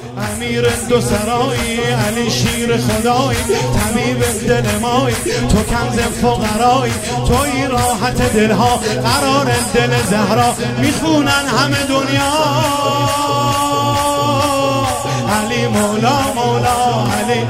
امیر دو سرایی، علی شیر خدایی، طبیب دل مایی، تو کنز فقرایی، توی راحت دلها، قرار دل زهرا، میخونن همه دنیا علی مولا مولا علی.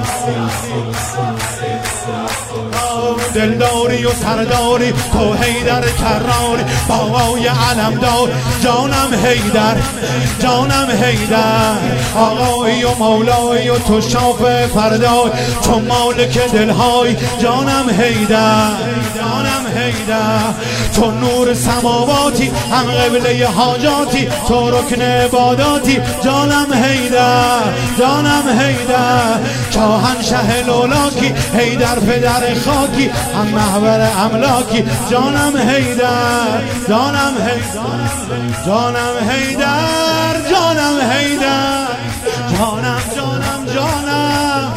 دلداری و سرداری تو حیدر کراری، بابای علمدار جانم حیدر، جانم حیدر، آقایی و مولایی و تو شاف فردای، تو مالک دلهای جانم حیدر، جانم حیدر، تو نور سماواتی، هم قبله حاجاتی، تو رکن عباداتی جانم حیدر، جانم حیدر، شاهنشه لولاکی، حیدر پدر خاکی، هم محور املاکی جانم حیدر، جانم حیدر، جانم حیدر، جانم حیدر، جانم جانم جانم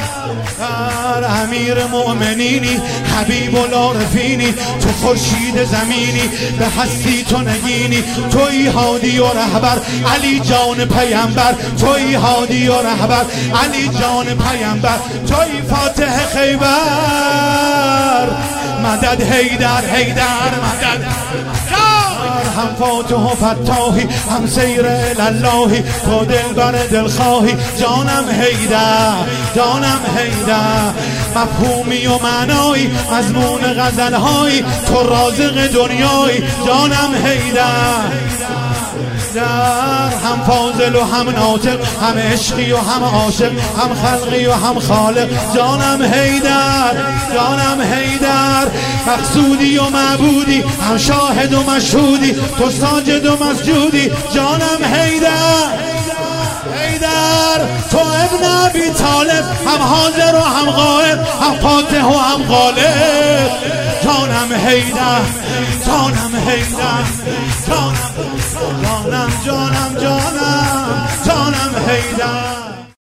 امیر مؤمنینی، حبیب العارفینی، تو خورشید زمینی، به هستی تو نگینی، توی هادی و رهبر علی جان پیامبر، توی هادی و رهبر علی جان پیامبر، توی فاتح خیبر مدد حیدر، حیدر مدد، هم فاتح و فتاحی، هم سیر اللهی، تو دلبر دلخواهی جانم حیدر، جانم حیدر، مفهومی و معنایی، مضمون غزلهایی، تو رازق دنیایی جانم حیدر، هم فاضل و هم ناطق، هم عشقی و هم عاشق، هم خلقی و هم خالق جانم حیدر، جانم حیدر، مقصودی و معبودی، هم شاهد و مشهودی، تو ساجد و مسجودی جانم حیدر، حیدر، تو ابن ابی طالب، هم حاضر و هم غائب، هم فاتح و هم غالب جانم حیدر، جانم حیدر، جانم جانم جانم جانم حیدر.